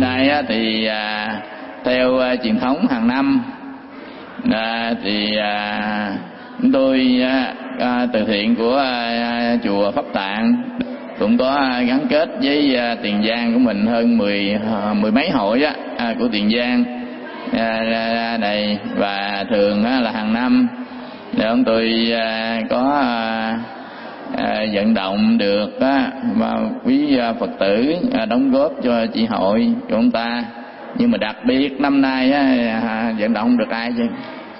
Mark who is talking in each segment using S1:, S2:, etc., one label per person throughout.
S1: nay thì theo truyền thống hàng năm thì tôi từ thiện của chùa Pháp Tạng cũng có gắn kết với Tiền Giang của mình hơn mười mấy hội của Tiền Giang này, và thường là hàng năm để ông tôi có vận động được mà quý Phật tử đóng góp cho chi hội của ông ta. Nhưng mà đặc biệt năm nay vận động không được ai chứ.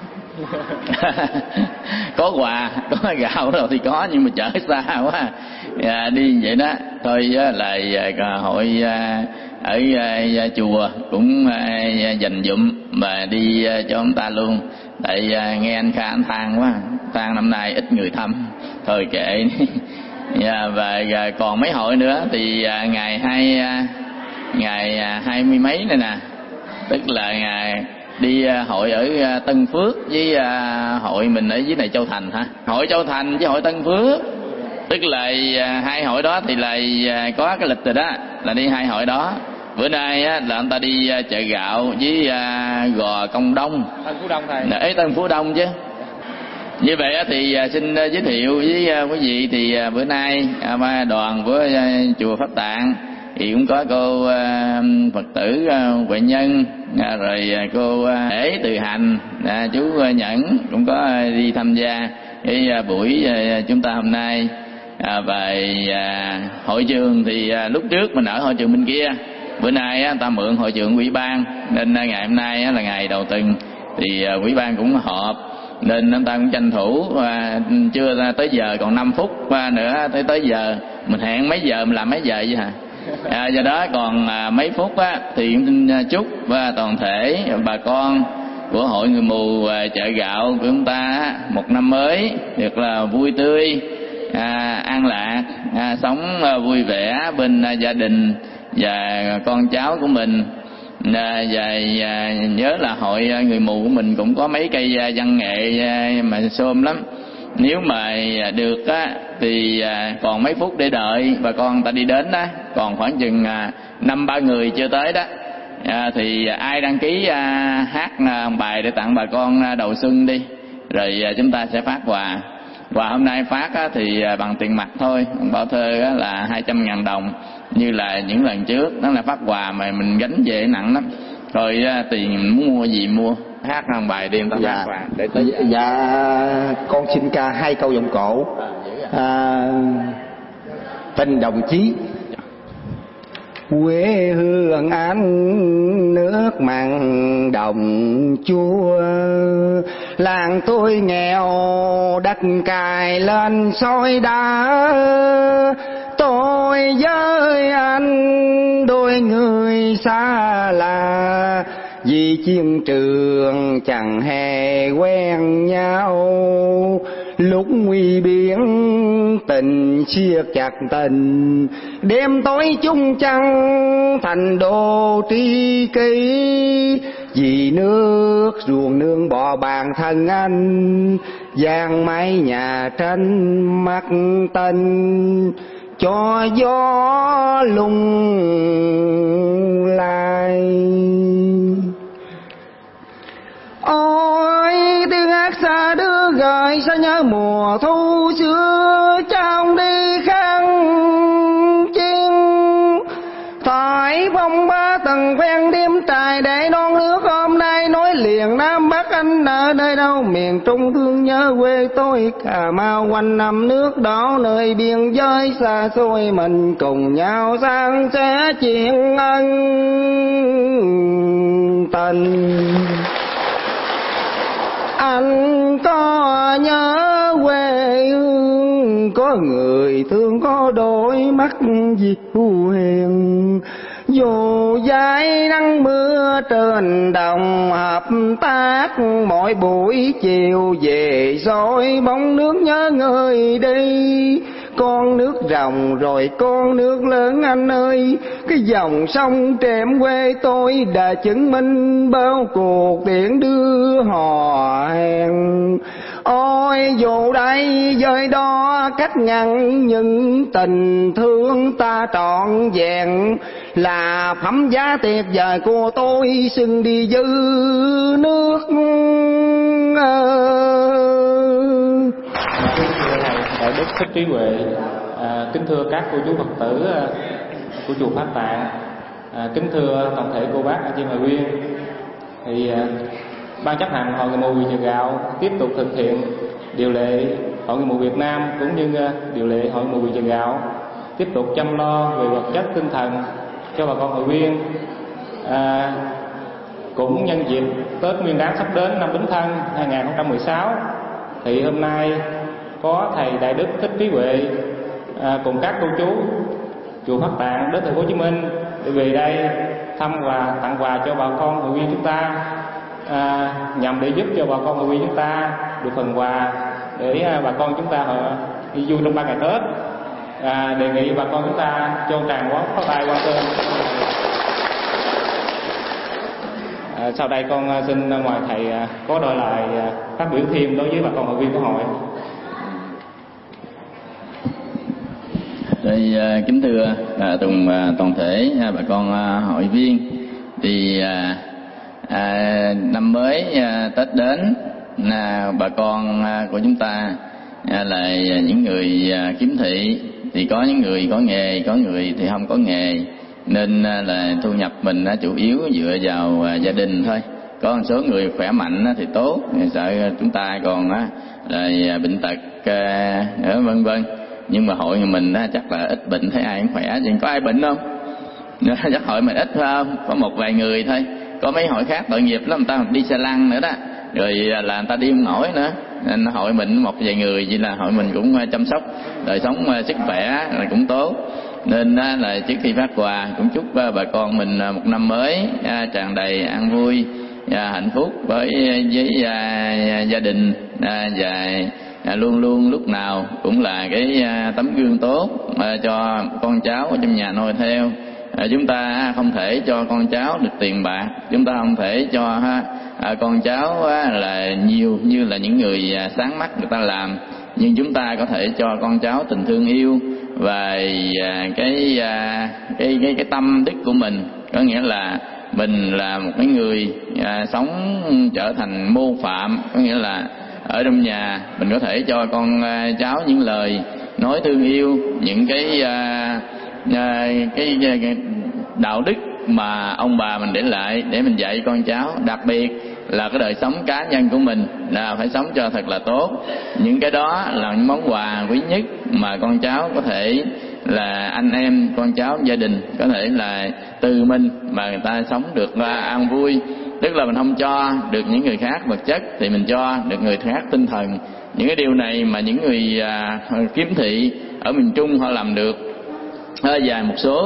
S1: Có quà, có gạo rồi thì có, nhưng mà chở xa quá đi vậy đó thôi. Là hội ở chùa cũng dành dụm mà đi cho ông ta luôn. Tại nghe anh Kha anh than quá, than năm nay ít người thăm thôi kệ. Và còn mấy hội nữa thì ngày 20 mấy này nè, tức là ngày đi hội ở Tân Phước với hội mình ở dưới này Châu Thành hả? Hội Châu Thành với hội Tân Phước, tức là hai hội đó thì là có cái lịch rồi đó, là đi hai hội đó. Bữa nay là anh ta đi chợ gạo với Gò Công Đông,
S2: Tân Phú Đông thầy.
S1: Tân Phú Đông chứ. Như vậy thì xin giới thiệu với quý vị thì bữa nay đoàn của chùa Pháp Tạng thì cũng có cô Phật tử Huệ Nhân, rồi cô Ế Từ Hành, chú Nhẫn cũng có đi tham gia cái buổi chúng ta hôm nay. Và hội trường thì lúc trước mình ở hội trường bên kia, bữa nay ta mượn hội trường ủy ban, nên ngày hôm nay là ngày đầu tuần thì ủy ban cũng họp, nên chúng ta cũng tranh thủ chưa tới giờ còn 5 phút nữa tới giờ. Mình hẹn mấy giờ mình làm mấy giờ vậy hả? Do đó còn mấy phút thì xin chúc toàn thể bà con của hội người mù chợ gạo của chúng ta một năm mới thật là vui tươi, an lạc, sống vui vẻ bên gia đình và con cháu của mình. Và nhớ là hội người mù của mình cũng có mấy cây văn nghệ mà xôm lắm. Nếu mà được thì còn mấy phút để đợi bà con ta đi đến đó, còn khoảng chừng 5-3 người chưa tới đó, thì ai đăng ký hát bài để tặng bà con đầu xuân đi, rồi chúng ta sẽ phát quà. Quà hôm nay phát thì bằng tiền mặt thôi, bao thơ là 200.000 đồng như là những lần trước. Đó là phát quà mà mình gánh về nặng lắm. Rồi tiền mình muốn mua gì mua, hát hàng bài đi người ta phát quà để tới.
S3: Dạ con xin ca 2 câu giọng cổ. Tình đồng chí. Quê hương anh nước mặn đồng chua, làng tôi nghèo đất cài lên soi đá. Tôi với anh đôi người xa lạ, vì chiến trường chẳng hề quen nhau. Lúc nguy biển tình siết chặt tình, đêm tối chung trăng thành đồ tri kỷ. Vì nước ruộng nương bò bàn thân anh, giang mái nhà tranh mắt tình cho gió lung lai. Ôi tiếng hát xa đưa gợi sao nhớ mùa thu xưa, trong đi khăn chiên thoại phong ba tầng ven đêm trài để non nước. Hôm nay nói liền Nam Bắc anh ở nơi đâu, miền Trung thương nhớ quê tôi Cà Mau quanh năm nước đỏ, nơi biên giới xa xôi mình cùng nhau san sẻ chuyện ân tình. Anh có nhớ quê hương, có người thương có đôi mắt dịu hiền. Dù dãi nắng mưa trên đồng hợp tác, mỗi buổi chiều về soi bóng nước nhớ người đi. Con nước rồng rồi con nước lớn anh ơi, cái dòng sông trệm quê tôi đã chứng minh bao cuộc tiễn đưa hò hẹn. Ôi dù đây với đó cách ngăn những tình thương ta trọn vẹn, là phẩm giá tuyệt vời của tôi xưng đi dư nước.
S2: Đại đức Thích Trí Huệ, kính thưa các cô chú Phật tử của chùa Pháp Tạng, kính thưa toàn thể cô bác anh chị hội viên, thì ban chấp hành Hội Người Mù Việt Chợ Gạo tiếp tục thực hiện điều lệ Hội Người Mù Việt Nam cũng như điều lệ Hội Người Mù Việt Chợ Gạo, tiếp tục chăm lo về vật chất tinh thần cho bà con hội viên. Cũng nhân dịp Tết Nguyên Đán sắp đến năm Bính Thân 2016, thì hôm nay có thầy Đại đức Thích Trí Huệ cùng các cô chú chùa Pháp Tạng đến thành phố Hồ Chí Minh để về đây thăm và tặng quà cho bà con hội viên chúng ta, nhằm để giúp cho bà con hội viên chúng ta được phần quà để bà con chúng ta đi vui trong 3 ngày Tết. Đề nghị bà con chúng ta cho tràng pháo tay qua tên. Sau đây con xin mời thầy có đôi lời phát biểu thêm đối với bà con hội viên của hội.
S1: Rồi, kính thưa toàn thể bà con hội viên, thì năm mới Tết đến, bà con của chúng ta là những người kiếm thị, thì có những người có nghề, có người thì không có nghề, nên là thu nhập mình chủ yếu dựa vào gia đình thôi. Có một số người khỏe mạnh thì tốt, sợ chúng ta còn là bệnh tật vân vân. Nhưng mà hội mình chắc là ít bệnh, thấy ai cũng khỏe. Nhưng có ai bệnh không? Chắc hội mình ít phải không? Có một vài người thôi. Có mấy hội khác tội nghiệp lắm, người ta đi xe lăn nữa đó, rồi là người ta đi không nổi nữa. Nên hội mình một vài người chỉ là hội mình cũng chăm sóc đời sống sức khỏe là cũng tốt. Nên là trước khi phát quà cũng chúc bà con mình một năm mới tràn đầy an vui, hạnh phúc với gia đình, và luôn luôn lúc nào cũng là cái tấm gương tốt cho con cháu ở trong nhà noi theo. Chúng ta không thể cho con cháu được tiền bạc, chúng ta không thể cho con cháu là nhiều như là những người sáng mắt người ta làm, nhưng chúng ta có thể cho con cháu tình thương yêu và cái tâm đức của mình. Có nghĩa là mình là một cái người sống trở thành mô phạm, có nghĩa là ở trong nhà mình có thể cho con cháu những lời nói thương yêu, những cái đạo đức mà ông bà mình để lại để mình dạy con cháu. Đặc biệt là cái đời sống cá nhân của mình là phải sống cho thật là tốt. Những cái đó là những món quà quý nhất mà con cháu có thể là anh em, con cháu, gia đình có thể là từ mình mà người ta sống được an vui. Tức là mình không cho được những người khác vật chất thì mình cho được người khác tinh thần. Những cái điều này mà những người kiếm thị ở miền Trung họ làm được, và một số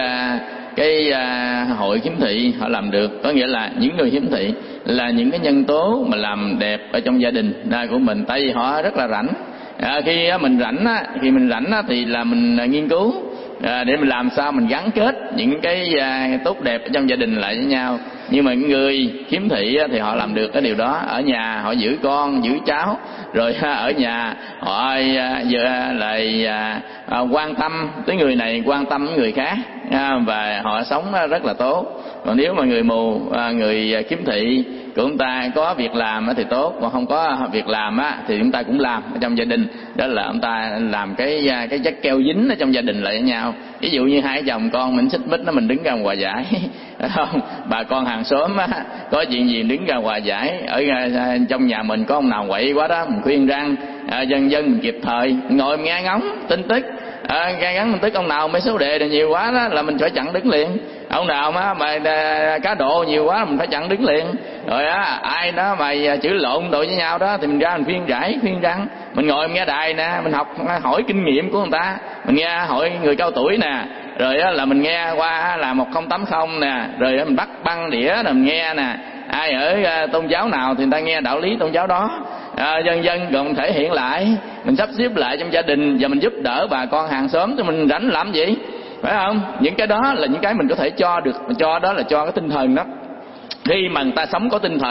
S1: cái hội kiếm thị họ làm được. Có nghĩa là những người kiếm thị là những cái nhân tố mà làm đẹp ở trong gia đình của mình, tại vì họ rất là rảnh. Khi mình rảnh thì là mình nghiên cứu để mình làm sao mình gắn kết những cái tốt đẹp ở trong gia đình lại với nhau. Nhưng mà những người kiếm thị thì họ làm được cái điều đó. Ở nhà họ giữ con, giữ cháu, rồi ở nhà họ lại quan tâm tới người này, quan tâm tới người khác, và họ sống rất là tốt. Còn nếu mà người mù, người kiếm thị của chúng ta có việc làm thì tốt, còn không có việc làm thì chúng ta cũng làm ở trong gia đình. Đó là chúng ta làm cái chất keo dính ở trong gia đình lại với nhau. Ví dụ như hai chồng con mình xích mích, mình đứng ra hòa giải, không? Bà con hàng xóm có chuyện gì đứng ra hòa giải. Ở trong nhà mình có ông nào quậy quá đó, mình khuyên răng, dân mình kịp thời ngồi mình nghe ngóng tin tức. Nghe ngắn tin tức ông nào mấy số đề là nhiều quá đó là mình phải chặn đứng liền. Ông nào mà cá độ nhiều quá mình phải chặn đứng liền. Rồi ai đó mà chửi lộn đội với nhau đó thì mình ra mình khuyên răng. Mình ngồi mình nghe đài nè, mình hỏi kinh nghiệm của người ta, mình nghe hỏi người cao tuổi nè, rồi là mình nghe qua là 1080 nè, rồi mình bắt băng đĩa rồi mình nghe nè. Ai ở tôn giáo nào thì người ta nghe đạo lý tôn giáo đó. Dân còn thể hiện lại, mình sắp xếp lại trong gia đình và mình giúp đỡ bà con hàng xóm, thì mình rảnh làm gì, phải không? Những cái đó là những cái mình có thể cho được. Cho đó là cho cái tinh thần đó. Khi mà người ta sống có tinh thần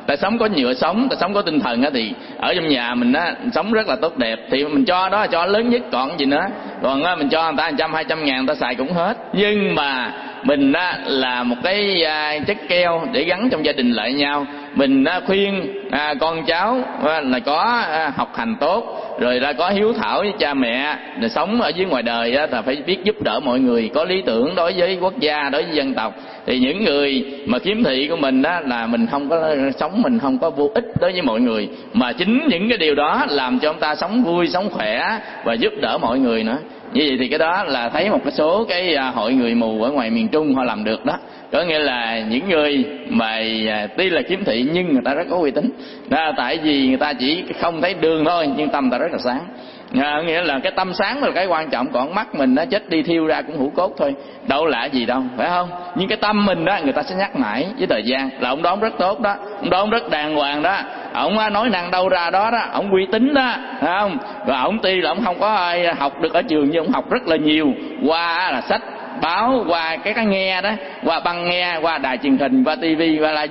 S1: ta sống có nhựa sống, ta sống có tinh thần á, thì ở trong nhà mình á sống rất là tốt đẹp, thì mình cho đó cho lớn nhất còn gì nữa. Còn á, mình cho người ta 100-200 ngàn người ta xài cũng hết. Nhưng mà mình á là một cái chất keo để gắn trong gia đình lại nhau. Mình khuyên con cháu là có học hành tốt, rồi là có hiếu thảo với cha mẹ, rồi sống ở dưới ngoài đời là phải biết giúp đỡ mọi người, có lý tưởng đối với quốc gia, đối với dân tộc. Thì những người mà khiếm thị của mình đó là mình không có sống, mình không có vô ích đối với mọi người, mà chính những cái điều đó làm cho chúng ta sống vui, sống khỏe và giúp đỡ mọi người nữa. Như vậy thì cái đó là thấy một cái số cái hội người mù ở ngoài miền Trung họ làm được đó. Có nghĩa là những người mà tuy là khiếm thị nhưng người ta rất có uy tín. Tại vì người ta chỉ không thấy đường thôi nhưng tâm ta rất là sáng. Nghĩa là cái tâm sáng là cái quan trọng, còn mắt mình nó chết đi thiêu ra cũng hũ cốt thôi, đâu lạ gì đâu, phải không? Nhưng cái tâm mình đó người ta sẽ nhắc mãi với thời gian là ông đó rất tốt đó, ông đó rất đàng hoàng đó, ông nói năng đâu ra đó đó, ông uy tín đó, phải không? Rồi ông tuy là ông không có ai học được ở trường nhưng ông học rất là nhiều qua là sách báo, qua cái nghe đó, qua băng nghe, qua đài truyền hình, qua tivi, qua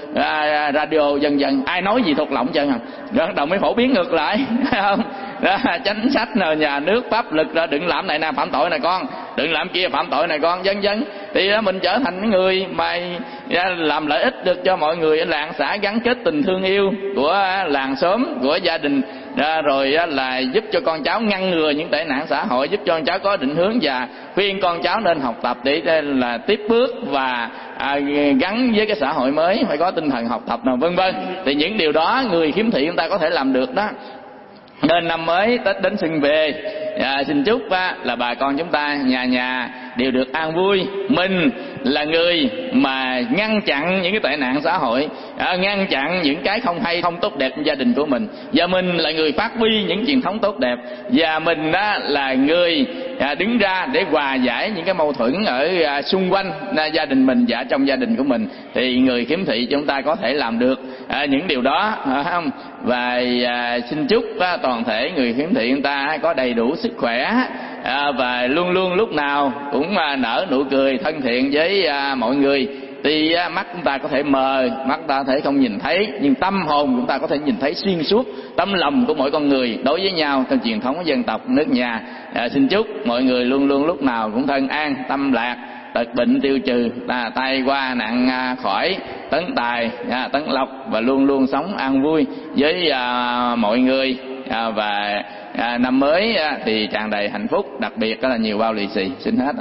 S1: radio dần dần ai nói gì thuộc lòng chân không, rồi đầu mới phổ biến ngược lại, phải không? Đó, chính sách nào nhà nước pháp lực ra đừng làm này nè phạm tội này con, đừng làm kia phạm tội này con, vân vân. Thì đó, mình trở thành người mà làm lợi ích được cho mọi người ở làng xã, gắn kết tình thương yêu của làng xóm, của gia đình, rồi là giúp cho con cháu ngăn ngừa những tệ nạn xã hội, giúp cho con cháu có định hướng và khuyên con cháu nên học tập để là tiếp bước và gắn với cái xã hội mới, phải có tinh thần học tập nào vân vân. Thì những điều đó người khiếm thị chúng ta có thể làm được đó. Nên năm mới Tết đến xuân về, xin chúc là bà con chúng ta nhà nhà đều được an vui. Mình là người mà ngăn chặn những cái tệ nạn xã hội, ngăn chặn những cái không hay, không tốt đẹp trong gia đình của mình, và mình là người phát huy những truyền thống tốt đẹp, và mình là người đứng ra để hòa giải những cái mâu thuẫn ở xung quanh gia đình mình và trong gia đình của mình. Thì người khiếm thị chúng ta có thể làm được những điều đó, không? Và xin chúc toàn thể người khiếm thị chúng ta có đầy đủ sức khỏe và luôn luôn lúc nào cũng nở nụ cười thân thiện với mọi người. Tuy mắt chúng ta có thể mờ, mắt chúng ta có thể không nhìn thấy, nhưng tâm hồn chúng ta có thể nhìn thấy xuyên suốt tấm lòng của mỗi con người đối với nhau theo truyền thống của dân tộc nước nhà. Xin chúc mọi người luôn luôn lúc nào cũng thân an, tâm lạc, tật bệnh tiêu trừ, tai qua nạn khỏi, tấn tài, tấn lộc, và luôn luôn sống an vui với mọi người. Và năm mới thì tràn đầy hạnh phúc, đặc biệt là nhiều bao lì xì. Xin hết.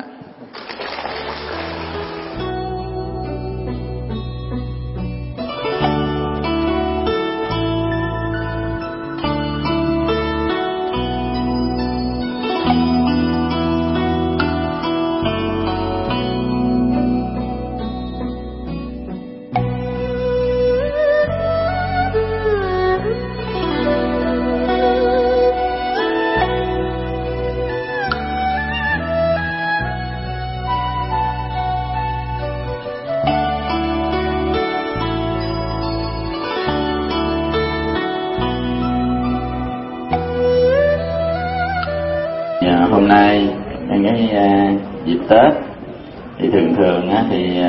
S4: Hôm nay nhân cái dịp Tết thì thường thì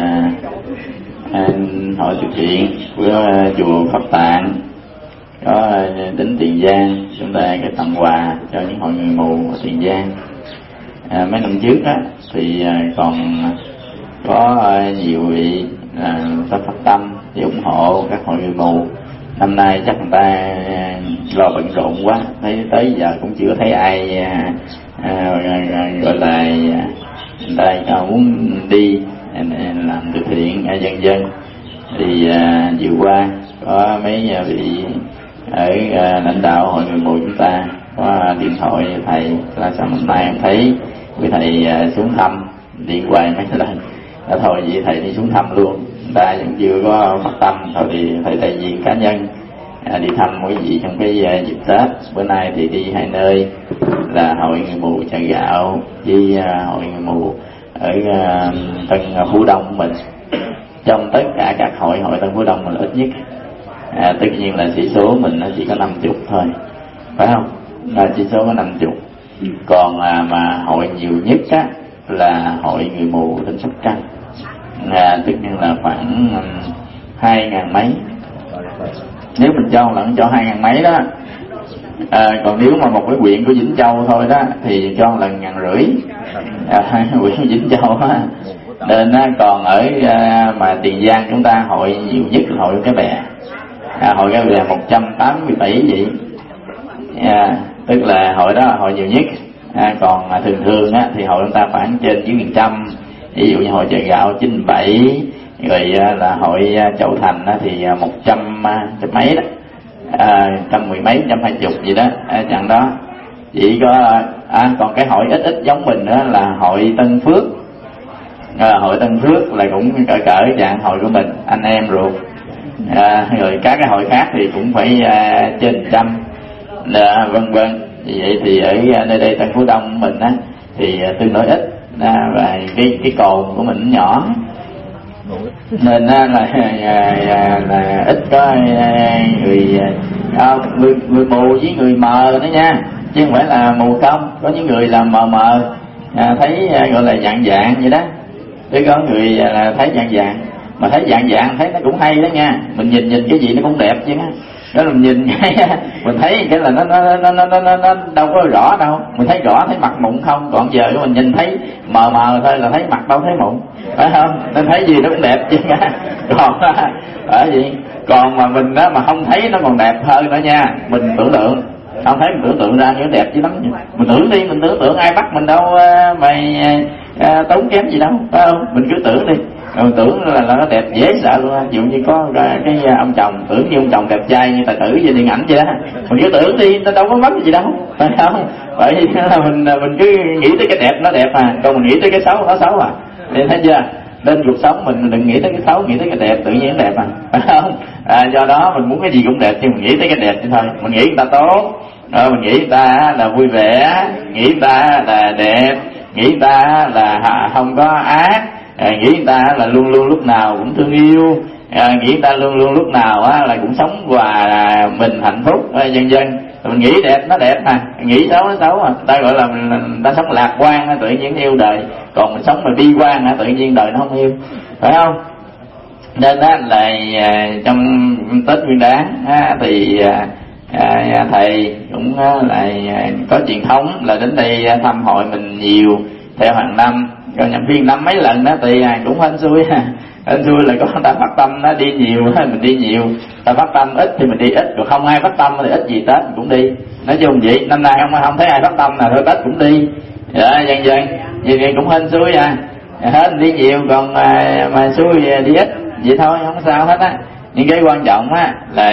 S4: hội từ thiện của chùa Pháp Tạng có đến Tiền Giang, chúng ta cái tặng quà cho những hội người mù ở Tiền Giang. Mấy năm trước thì còn có nhiều vị phát tâm thì ủng hộ các hội người mù. Năm nay chắc người ta lo bận rộn quá, thấy tới giờ cũng chưa thấy ai gọi là người ta muốn đi làm từ thiện dân dân. Thì vừa qua có mấy vị ở lãnh đạo hội người mù chúng ta có điện thoại thầy là sao hôm nay em thấy quý thầy xuống thăm, điện hoài mấy lần thôi vậy thầy đi xuống thăm luôn, người ta vẫn chưa có phát tâm. Thôi thì thầy đại diện cá nhân đi thăm quý vị trong cái dịp Tết. Bữa nay thì đi hai nơi là hội người mù Chợ Gạo với hội người mù ở Tân Phú Đông của mình. Trong tất cả các hội Tân Phú Đông mình ít nhất, tất nhiên là sĩ số mình nó chỉ có 50 thôi, phải không? Sĩ số có 50. Còn mà hội nhiều nhất là hội người mù tỉnh Sóc Trăng, tất nhiên là khoảng 2.000 mấy. Nếu mình cho lần cho 2.000 mấy đó. Còn nếu mà một cái huyện của Vĩnh Châu thôi đó thì cho lần 1.500. Huyện Vĩnh Châu á. Nên còn ở mà Tiền Giang chúng ta hội nhiều nhất là hội Cái Bè. Hội Cái Bè 187 vị. Tức là hội đó là hội nhiều nhất. Còn thường thường á, thì hội chúng ta khoảng trên dưới 100. Ví dụ như hội Chợ Gạo 97, rồi là hội Châu Thành á, thì 100 mấy đó, 110 mấy, 120 gì đó, chẳng đó. Chỉ có còn cái hội ít giống mình nữa là hội Tân Phước. Hội Tân Phước là cũng cỡ dạng hội của mình, anh em ruột. Rồi các cái hội khác thì cũng phải trên 100, vân vân. Vì vậy thì ở nơi đây Tân Phú Đông của mình á thì tương đối ít, và cái cồn của mình nhỏ, nên là ít có người mù với người mờ nữa nha, chứ không phải là mù không. Có những người là mờ thấy gọi là dạng vậy đó, chứ có người là thấy dạng, mà thấy dạng thấy nó cũng hay đó nha. Mình nhìn cái gì nó cũng đẹp chứ. Đó là mình nhìn cái mình thấy cái là nó đâu có rõ đâu. Mình thấy rõ thấy mặt mụn không, còn giờ mình nhìn thấy mờ thôi là thấy mặt đâu thấy mụn, phải không? Nên thấy gì nó cũng đẹp chứ. Còn ở gì còn mà mình đó mà không thấy nó còn đẹp hơn nữa nha. Mình tưởng tượng, không thấy mình tưởng tượng ra những đẹp chứ lắm. Mình tưởng đi, mình tưởng tượng ai bắt mình đâu mày tốn kém gì đâu, phải không? Mình cứ tưởng đi. Mình tưởng là nó đẹp dễ sợ luôn. Ví dụ như có cái ông chồng, tưởng như ông chồng đẹp trai như tài tử về điện ảnh vậy đó, mình cứ tưởng đi, nó đâu có mất gì đâu, phải không? Bởi vì là mình cứ nghĩ tới cái đẹp nó đẹp còn mình nghĩ tới cái xấu nó xấu thì thấy chưa? Nên cuộc sống mình đừng nghĩ tới cái xấu, nghĩ tới cái đẹp, tự nhiên đẹp phải không? Do đó mình muốn cái gì cũng đẹp, nhưng mình nghĩ tới cái đẹp chứ thôi. Mình nghĩ người ta tốt, mình nghĩ người ta là vui vẻ, nghĩ người ta là đẹp, nghĩ người ta là không có ác, nghĩ người ta là luôn luôn lúc nào cũng thương yêu, nghĩ người ta luôn luôn lúc nào là cũng sống hòa mình hạnh phúc, vân vân. Mình nghĩ đẹp nó đẹp nghĩ xấu nó xấu ta gọi là mình ta sống lạc quan, tự nhiên yêu đời. Còn mình sống mà bi quan tự nhiên đời nó không yêu, phải không? Nên là trong Tết Nguyên Đán thì thầy cũng là có truyền thống là đến đây thăm hội mình nhiều theo hàng năm. Rồi nhập viên năm mấy lần đó thì cũng hên xui hên xui là có người ta phát tâm nó đi nhiều mình đi nhiều, ta phát tâm ít thì mình đi ít, còn không ai phát tâm thì ít gì Tết mình cũng đi. Nói chung vậy, năm nay không thấy ai phát tâm nào thôi Tết cũng đi, dần dần vậy cũng hên xui hết đi nhiều, còn mà xui đi ít vậy thôi, không sao hết á. Nhưng cái quan trọng là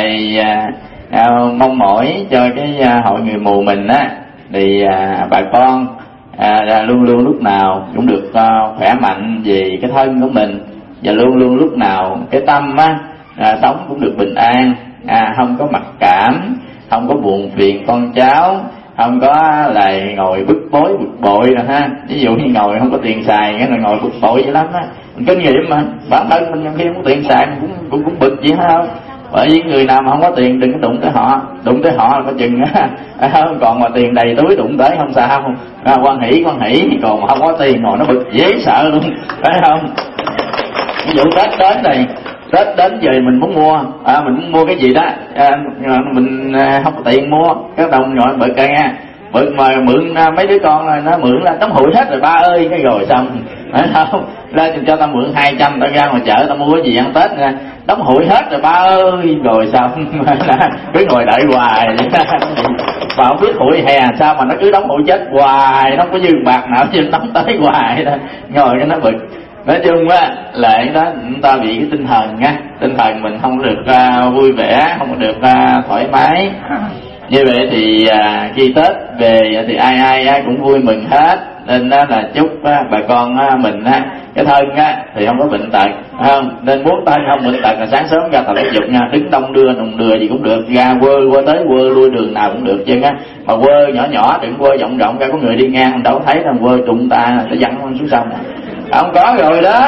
S4: mong mỏi cho cái hội người mù mình thì bà con luôn luôn lúc nào cũng được khỏe mạnh về cái thân của mình, và luôn luôn lúc nào cái tâm sống cũng được bình an, không có mặc cảm, không có buồn phiền con cháu, không có là ngồi bức bội rồi ví dụ như ngồi không có tiền xài cái là ngồi bực bội dữ lắm mình kinh nghiệm mà bản thân mình khi không có tiền xài mình cũng bực vậy không. Bởi vì người nào mà không có tiền đừng có đụng tới họ là có chừng còn mà tiền đầy túi đụng tới không sao, quan hỷ, còn mà không có tiền ngồi nó bực dễ sợ luôn, phải không? Ví dụ Tết đến này, Tết đến giờ mình muốn mua mình muốn mua cái gì đó mình không có tiền mua, cái đồng gọi bực nha, bực mà mượn mấy đứa con nó mượn là tấm hụi hết rồi ba ơi, cái rồi xong phải không? Lên cho tao mượn 200 tao ra ngoài chợ tao mua cái gì ăn Tết nha, đóng hụi hết rồi ba ơi, rồi xong cứ ngồi đợi hoài mà không biết hụi hè sao mà nó cứ đóng hụi chết hoài, nó không có dư bạc nào chứ đóng tới hoài đó, ngồi cái nó bực. Nói chung là đó chúng ta bị cái tinh thần mình không được vui vẻ, không được thoải mái. Như vậy thì khi Tết về thì ai cũng vui mừng hết, nên là chúc bà con mình cái thân thì không có bệnh tật, không? Nên muốn thân không bệnh tật là sáng sớm ra tập thể dục nha, đứng đông đưa đùng đưa gì cũng được, ra quơ tới quơ lui đường nào cũng được chứ mà quơ nhỏ đừng quơ rộng ra có người đi ngang đâu thấy đâu quơ đụng ta sẽ văng xuống sông. Ông có rồi đó,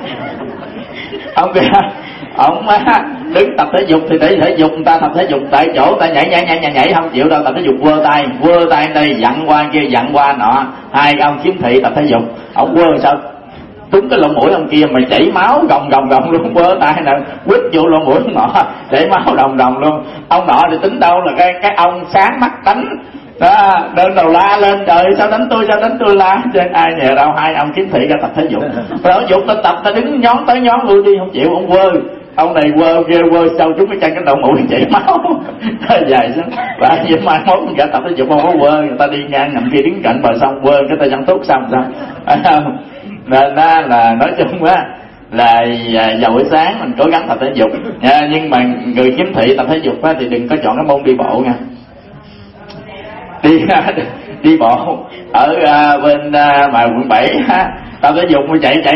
S4: ông kìa, ông đứng tập thể dục thì để thể dục, người ta tập thể dục tại chỗ, người ta nhảy không chịu đâu, tập thể dục quơ tay đây dặn qua kia dặn qua nọ, hai ông chiếm thị tập thể dục, ông quơ sao trúng cái lỗ mũi ông kia mà chảy máu gồng luôn, vơ tay nè quýt vô lỗ mũi ông nọ chảy máu đồng luôn. Ông nọ thì tính đâu là cái ông sáng mắt đánh đó, đơn đầu la lên, trời sao đánh tôi la trên ai nhờ đâu, hai ông kiếm thị ra tập thể dục. Rồi ở dục ta tập ta đứng nhón tới nhón lui đi không chịu, ông quơ, ông này quơ sâu trúng cái chân cái đầu mũi chảy máu dài xuống. Và vậy mai mốt người ta tập thể dục không có quơ, người ta đi ngang nằm kia đứng cạnh bờ sông quơ cái tay chân tốt xong nên là nói chung á là vào buổi sáng mình cố gắng tập thể dục nha, nhưng mà người kiếm thị tập thể dục á thì đừng có chọn cái môn đi bộ nha. Đi bộ ở bên mà quận 7 tập thể dục mà chạy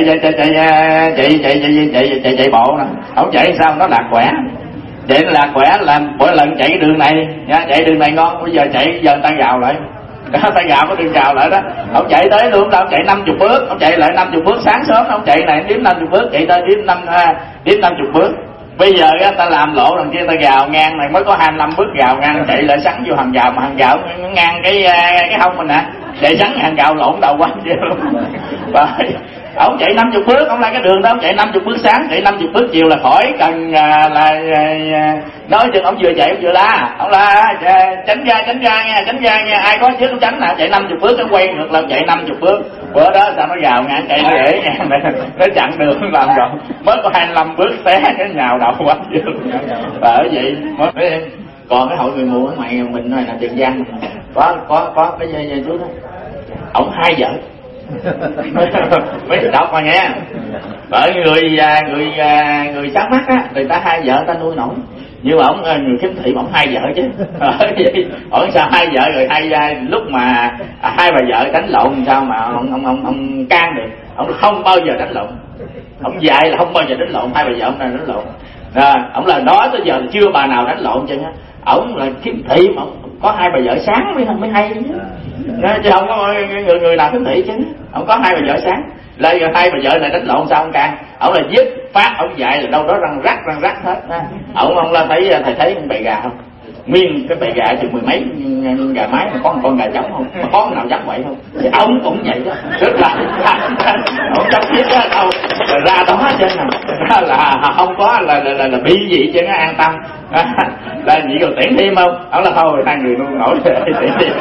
S4: bộ nè, không chạy sao nó lạc quẻ, chạy nó lạc quẻ làm mỗi lần chạy cái đường này nha, chạy đường này ngon, bây giờ chạy giờ tay gào lại đó, tay gào có đường gào lại đó, ông chạy tới luôn đâu, chạy 50 bước, ông chạy lại 50 bước, sáng sớm ông chạy này đếm 50 bước, chạy tới đếm 50 bước. Bây giờ ta làm lộ đằng kia ta gào ngang này mới có 25 bước gào ngang, chạy lại sắn vô hàng rào, mà hàng rào ngang cái hông mình nè, chạy sắn hàng rào lộn đầu quanh vậy luôn. Ông chạy 50 bước, ông lại cái đường đó ông chạy 50 bước sáng, chạy 50 bước chiều là khỏi cần là nói chừng ông vừa chạy ông vừa la, ông la tránh ra nha, ai có trước ông tránh nè, chạy 50 bước nó quay ngược lại chạy 50 bước. Bữa đó sao nó gào ngang chạy nó để ngang này, nó chặn đường làm rồi mới có 25 bước té cái nhào đầu quá chứ. Bởi vậy mới còn cái hội người mù ở ngoài mình này là Tiền Giang có cái dây chú đó, ổng 2 vợ mấy đọc mà nghe, bởi người sáng mắt á người ta 2 vợ ta nuôi nổi, nhưng mà ổng người kiếm thị ổng 2 vợ chứ. Ổng sao 2 vợ rồi lúc mà 2 bà vợ đánh lộn sao mà ông can được, ổng không bao giờ đánh lộn, ổng dạy là không bao giờ đánh lộn, 2 bà vợ ông này đánh lộn. Ổng là nói tới giờ chưa bà nào đánh lộn chứ, ổng là kiếm thị mà ổng có 2 bà vợ sáng mới hay chứ không có người nào kiếm thị chứ. Ổng có 2 bà vợ sáng, lại 2 bà vợ này đánh lộn sao ông can, ổng là giết phát, ổng dạy là đâu đó răng rắc hết. Ổng là thấy bầy gà không, nguyên cái bầy gà chừng 10 mấy gà mái mà có một con gà trống không, mà có nào dám vậy không, thì ổng cũng vậy đó, rất là ổng chấp thiết đó đâu ra đó chứ là không có là bị gì chứ nó an tâm. Là gì còn tiễn thêm không, ổng là thôi 2 người luôn nổi tiễn thêm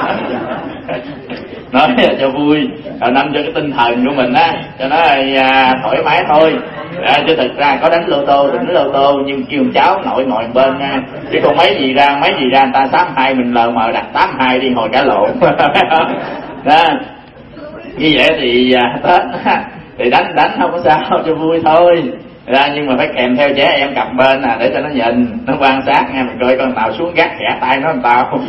S4: nói cho vui, nâng cho cái tinh thần của mình á, cho nó thoải mái thôi. Chứ thực ra có đánh lô tô thì đánh lô tô, nhưng kêu cháu nội ngồi bên nha, chứ còn mấy gì ra người ta 82 mình lờ mờ đặt 82 đi hồi cả lộn đó. Như vậy thì Tết thì đánh không có sao, cho vui thôi. Nhưng mà phải kèm theo trẻ em cặp bên để cho nó nhìn, nó quan sát nha, mình coi con nào xuống gác khẽ tay nó làm tao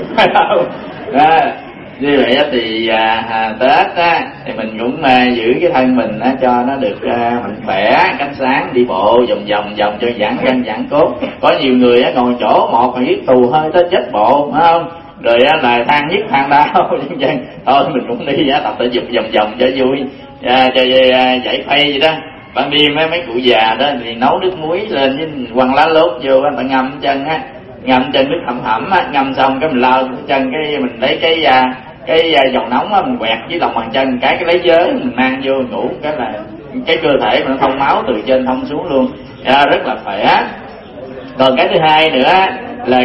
S4: đó. Như vậy thì Tết á, thì mình cũng giữ cái thân mình cho nó được mạnh khỏe, cánh sáng, đi bộ vòng cho giãn gân giãn cốt. Có nhiều người ngồi chỗ một mà giết tù hơi tới chết bộ, phải không? Rồi là than nhức than đau thôi mình cũng đi tập thể dục vòng cho vui, cho giải khuây gì đó. Ban đêm mấy cụ già đó thì nấu nước muối lên với quăng lá lốt vô, người ta ngâm chân nước hầm ngâm xong cái mình lau chân, cái mình lấy cái dầu nóng á, mình quẹt với lòng bàn chân cái lấy giới mình mang vô ngủ, cái là cái cơ thể mình thông máu từ trên thông xuống luôn, rất là khỏe. Còn cái thứ hai nữa là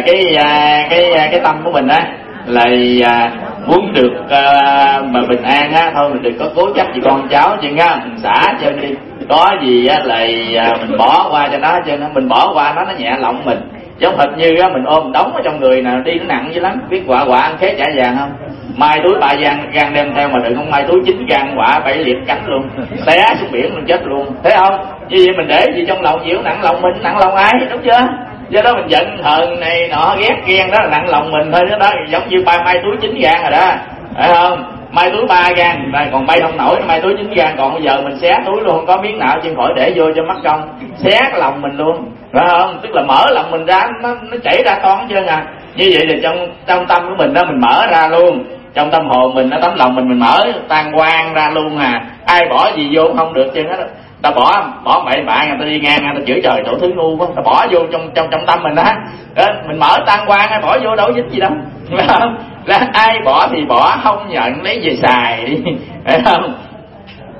S4: cái tâm của mình á là muốn được mà bình an á, thôi mình đừng có cố chấp gì con cháu chứ nha, mình xả chân đi, có gì á là mình bỏ qua cho nó, mình bỏ qua nó nhẹ lòng mình. Giống hệt như á, mình ôm đóng ở trong người nào đi nó nặng dữ lắm, biết quả ăn khế chả vàng không? Mai túi 3 gan đem theo mà đừng không mai túi 9 gan quả 7 liệt cánh luôn, té xuống biển luôn chết luôn, thấy không? Như vậy mình để gì trong lòng chịu nặng lòng mình, nặng lòng ai, đúng chưa? Do đó mình giận hờn này nọ ghét ghen đó là nặng lòng mình thôi, đó giống như mai túi 9 gan rồi đó, phải không? Mai túi 3 gan còn bay không nổi, mai túi 9 gan còn bây giờ mình xé túi luôn, không có miếng nào trên khỏi để vô cho mất công, xé cái lòng mình luôn, phải không? Tức là mở lòng mình ra, nó chảy ra toan chứ à. Như vậy thì trong tâm của mình đó mình mở ra luôn, trong tâm hồn mình, nó tấm lòng mình mở tan quang ra luôn ai bỏ gì vô không được chứ hết. Ta bỏ bậy bạ, người ta đi ngang người ta chửi trời đổ thứ ngu quá, ta bỏ vô trong tâm mình đó, mình mở tan quang bỏ vô đâu dính gì đâu, phải không? Là ai bỏ thì bỏ, không nhận lấy về xài đi, phải không?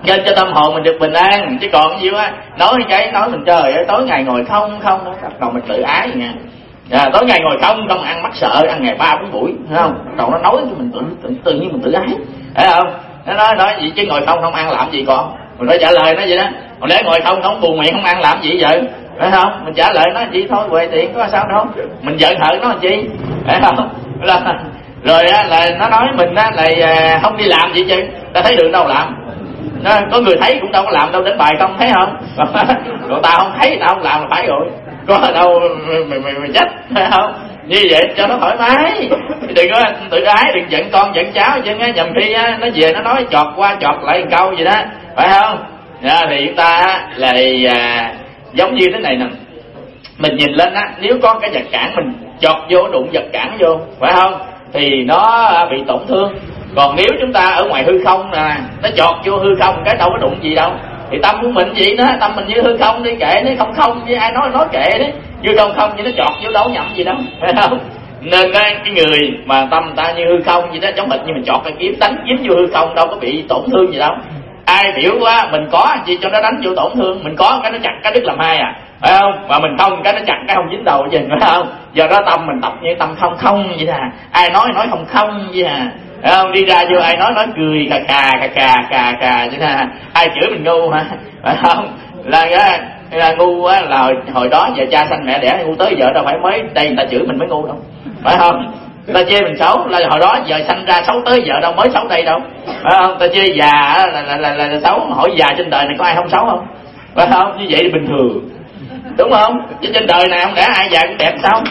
S4: cho tâm hồn mình được bình an. Chứ còn nhiêu á nói cái nói mình trời ơi tối ngày ngồi không đó, bắt đầu mình tự ái vậy nha. Tối ngày ngồi không ăn mắc sợ, ăn ngày 3-4 buổi, thấy không? Đầu nó nói cho mình tự nhiên mình tự ái, thấy không? Nó nói gì chứ ngồi không ăn làm gì con? Mình phải trả lời nó vậy đó. Còn lẽ ngồi không buồn miệng không ăn làm gì vậy? Thấy không? Mình trả lời nó chi thôi, về tiền có sao đâu. Mình giận hờn nó làm chi? Thấy không? Rồi là nó nói mình là không đi làm gì chứ, ta thấy đường đâu làm. Có người thấy cũng đâu có làm đâu, đến bài không thấy không? Còn tao không thấy tao không làm là phải rồi. Có đâu mày trách, thấy không? Như vậy cho nó thoải mái, đừng có tự ái, đừng giận con giận cháu chứ nhầm khi nó về nó nói chọt qua chọt lại một câu gì đó, phải không? Thì chúng ta là giống như thế này nè, mình nhìn lên nếu có cái vật cản mình chọt vô đụng vật cản vô, phải không? Thì nó bị tổn thương. Còn nếu chúng ta ở ngoài hư không nè, nó chọt vô hư không cái đâu có đụng gì đâu, thì tâm của mình vậy đó, tâm mình như hư không đi, kệ nó không với ai nói kệ đấy, như không như nó chọt vô đâu nhậm gì đâu, phải không? Nên cái người mà tâm ta như hư không vậy đó, giống hệt như mình chọt cái kiếm đánh dính vô hư không, đâu có bị tổn thương gì đâu. Ai biểu quá mình có gì cho nó đánh vô tổn thương, mình có cái nó chặt cái đứt làm hai phải không? Mà mình không cái nó chặt cái không dính đầu gì, phải không? Do đó tâm mình tập như tâm không vậy nè, ai nói không vậy nè, phải không? Đi ra vô ai nói cười cà vậy nè, ai chửi mình ngu hả, phải không? Là ngu á, là hồi đó giờ cha sanh mẹ đẻ ngu tới giờ đâu phải mới đây người ta chửi mình mới ngu đâu, phải không? Ta chê mình xấu là hồi đó giờ sanh ra xấu tới giờ đâu mới xấu đây đâu, phải không? Ta chê già là xấu, hỏi già trên đời này có ai không xấu không, phải không? Như vậy thì bình thường, đúng không? Chứ trên đời này không lẽ ai già cũng đẹp sao?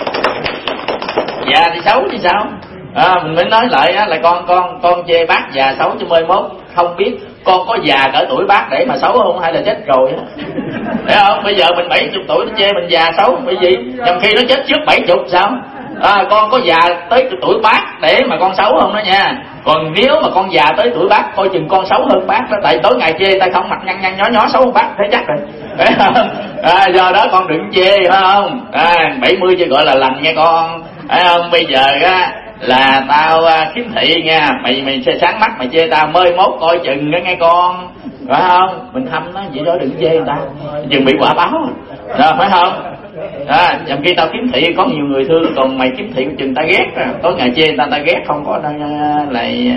S4: Già thì xấu thì sao? Mình mới nói lại là con chê bác già xấu chứ mới mốt không biết con có già cỡ tuổi bác để mà xấu không, hay là chết rồi á, thấy không? Bây giờ mình 70 tuổi nó chê mình già xấu bởi vì trong khi nó chết trước 70 sao? Con có già tới tuổi bác để mà con xấu không đó nha. Còn nếu mà con già tới tuổi bác coi chừng con xấu hơn bác đó, tại tối ngày chê tay không mặt nhăn nhó xấu hơn bác thấy chắc rồi, phải không? Do đó con đừng chê, phải không? 70 chứ gọi là lành nghe con, phải không? Bây giờ là tao kiếm thị nha, mày sáng mắt mày chê tao mới mốt coi chừng đó nghe con, phải không? Mình thăm nó vậy đó, đừng chê người ta chừng bị quả báo rồi, phải không? Nhằm khi tao kiếm thị có nhiều người thương, còn mày kiếm thị chừng ta ghét, tối ngày chê ta ghét không có lại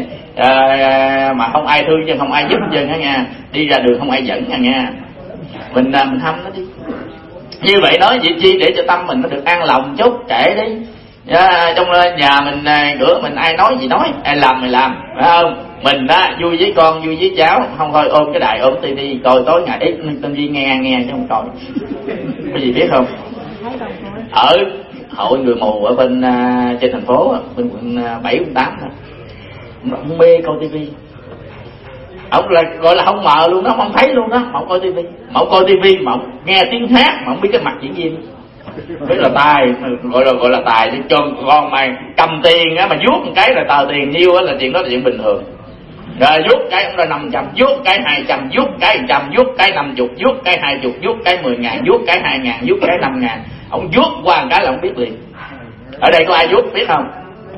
S4: mà không ai thương chứ không ai giúp chứ nha, đi ra đường không ai dẫn nha. Mình thăm nó đi, như vậy nói vậy chi để cho tâm mình nó được an lòng chút, kệ đi. Trong nhà mình cửa mình ai nói gì nói, ai làm mày làm, phải không? Mình vui với con vui với cháu, không thôi ôm cái đài ôm tivi coi tối ngày ít tivi nghe chứ không coi. Có gì biết không? Ở hội người mù ở bên trên thành phố, bên quận 7, quận 8 ông mê coi tivi. Ông là gọi là không mờ luôn đó, không thấy luôn đó, mà ông coi tivi, mà ông nghe tiếng hát mà ông biết cái mặt diễn viên, biết là tài, gọi là tài. Chứ cho con mày cầm tiền á mà vuốt một cái là tờ tiền nhiêu á là chuyện đó là chuyện bình thường. Rồi vuốt cái ông ra 500, vuốt cái 200, vuốt cái 100, vuốt cái 50, vuốt cái 20, vuốt cái 10.000, vuốt cái 2.000, vuốt cái 5.000. Ông vuốt qua một cái là ông biết liền. Ở đây có ai vuốt biết không?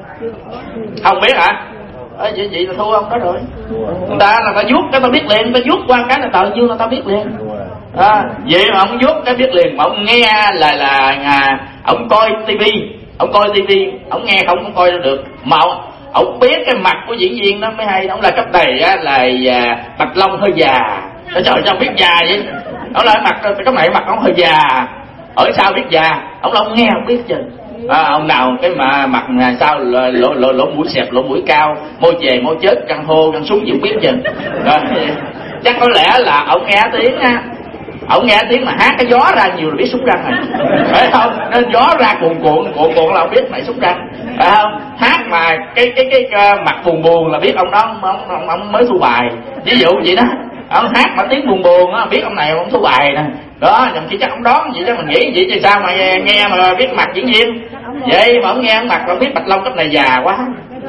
S4: Không biết hả? Vậy là thua ông đó rồi. Người ta là ta vuốt cái ta biết liền, ta vuốt qua cái là tờ nhiêu là ta biết liền. Vậy mà ông vuốt cái biết liền, mà ông nghe là ông coi tivi, ông nghe không coi được, mà ông biết cái mặt của diễn viên đó mới hay. Ông là cấp này là Bạch Long hơi già, trời sao ông biết già vậy? Ông là mặt cấp này mặt ông hơi già, ở sao biết già? Ông là ông nghe không biết chứ. Ông nào cái mà mặt sao lỗ mũi xẹp, lỗ mũi cao, môi chề môi chết, răng hô răng súng gì không biết chứ. Chắc có lẽ là ông nghe tiếng mà hát cái gió ra nhiều là biết súng răng rồi, phải không? Nên gió ra cuộn là ông biết mày súng răng, phải không? Hát mà cái mặt buồn là biết ông đó ông mới thu bài, ví dụ vậy đó. Ông hát mà tiếng buồn á, biết ông này ông thu bài nè. Đó, nhầm chỉ chắc ông đoán vậy đó, mình nghĩ vậy chứ sao mà nghe mà biết mặt diễn viên. Vậy mà ông nghe ông mặt ông biết Bạch Long cấp này già quá.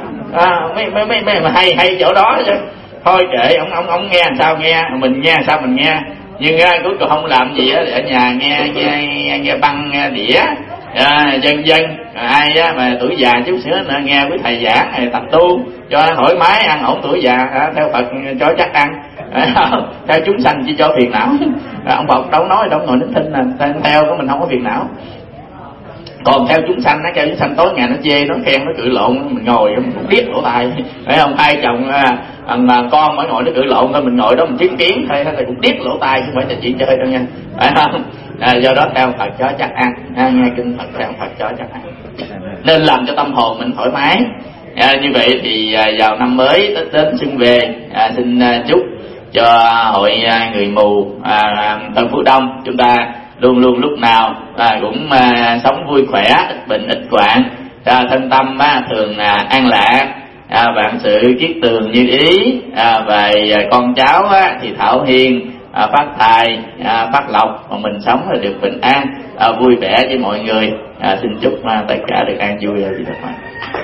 S4: Mấy mà hay chỗ đó chứ. Thôi kệ, ông nghe làm sao nghe, mình nghe làm sao mình nghe. Nhưng cuối cùng không làm gì á, ở nhà nghe băng nghe đĩa,
S1: Dân dân ai á, mà tuổi già chút xíu nữa nghe quý thầy giảng tập tu cho thoải mái ăn ổn tuổi già, theo Phật cho chắc ăn, theo chúng sanh chỉ cho phiền não. Ông Phật đâu nói đâu ngồi nín thinh nè, theo của mình không có phiền não. Còn theo chúng sanh á, theo chúng sanh tối ngày nó chê nó khen nó cự lộn, mình ngồi mình cũng điếc lỗ tai, phải không? Hai chồng con mới ngồi nó cự lộn thôi, mình ngồi đó mình chứng kiến thôi thì cũng điếc lỗ tai, không phải là chuyện chơi đâu nha, phải không? Do đó theo Phật cho chắc ăn, nghe kinh Phật theo Phật cho chắc ăn, nên làm cho tâm hồn mình thoải mái. Như vậy thì vào năm mới Tết đến xuân về, xin chúc cho hội người mù Tân Phú Đông chúng ta luôn luôn lúc nào cũng sống vui khỏe, ít bệnh ít hoạn, thân tâm thường an lạc, vạn sự kiết tường như ý, và con cháu thì thảo hiền, phát tài, phát lộc, mà mình sống là được bình an, vui vẻ với mọi người. Xin chúc tất cả được an vui ở Việt Nam.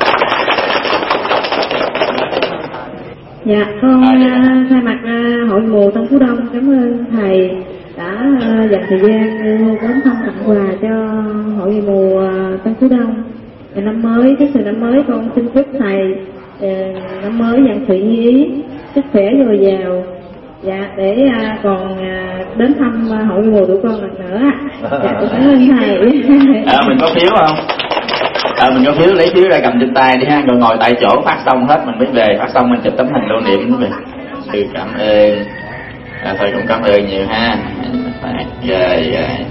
S5: Dạ, con thay mặt hội mù Tân Phú Đông cảm ơn thầy đã dành thời gian đến thăm tặng quà cho hội người mù Tân Phú Đông. Và năm mới, trước sự năm mới con xin chúc thầy năm mới vạn sự như ý, sức khỏe dồi dào. Dạ, để còn đến thăm hội người mù tụi con lần nữa. Dạ, cảm ơn thầy.
S1: Mình có phiếu không? Mình có phiếu, lấy phiếu ra cầm trên tay đi ha, rồi ngồi tại chỗ phát xong hết mình mới về, phát xong mình chụp tấm hình lưu niệm mới về. Cảm ơn. Thôi cũng cảm ơn nhiều ha. Rồi.